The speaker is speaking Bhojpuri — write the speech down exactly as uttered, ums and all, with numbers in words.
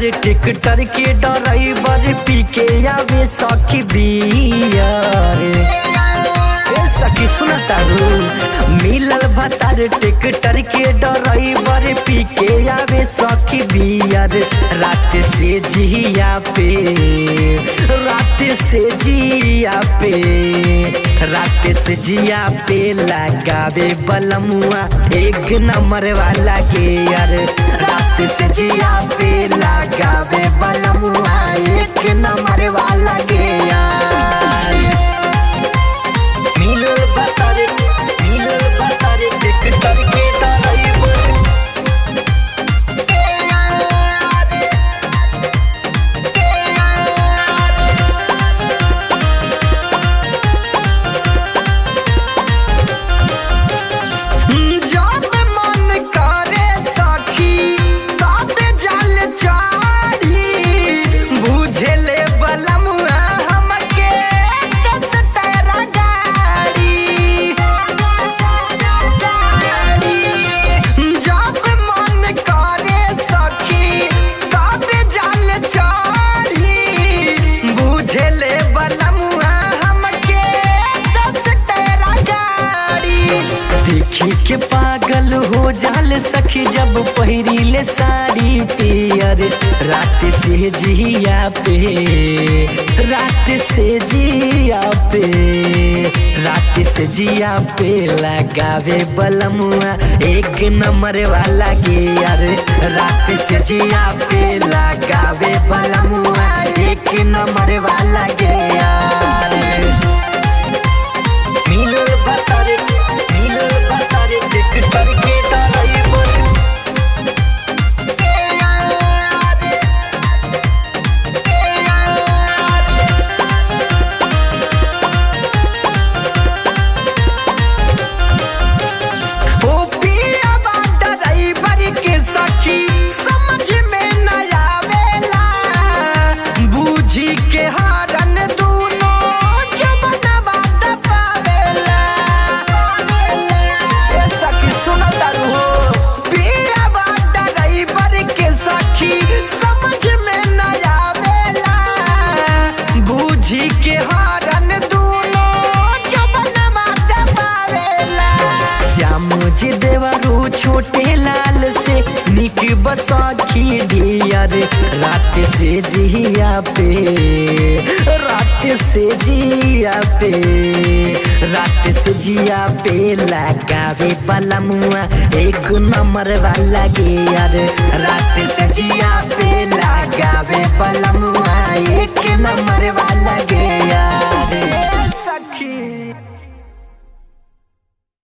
भतार टिकटर के ड्राइवर पी के आवे सखी बियर सखी सुना तारू मिलल भतार टिकटर के ड्राइवर पी के आवे सखी बियर रात से जिया पे रात से जिया पे रात से जिया पे लगावे बलमुआ एक नंबर वाला गेयर रात से जिया पे लगावे बलमुआ एक नंबर वाला गेयर मिलल भतार मिलल भतार टिकटर के ड्राइवर के पागल हो जाल सखी जब पहिरीले साड़ी पियर रात से जिया पे रात से जिया पे रात से जिया पे लगावे बलमुआ एक नंबर वाला गियर रात से जिया पे लगावे बलमुआ एक नंबर वाला गियर मिलल भतार मिलल भतार टिकटर के ड्राइवर ओ पिया बाटा ड्राइवर के सखी समझ में न आवेला बूझी के हारन दूनो जबना बात पावेला ए सखी सुना तारू हो पिया बाटा ड्राइवर के सखी समझ में न आवेला बूझी के हारन दूनो जबना बात पावेला श्याम जी देवरू छोटे लाल से निक बसाखी ढियर रात से जिया पे रात से जिया पे रात से जिया पे लगावे बलमुआ एक नंबर वाला गियर रात से जिया पे लगावे बलमुआ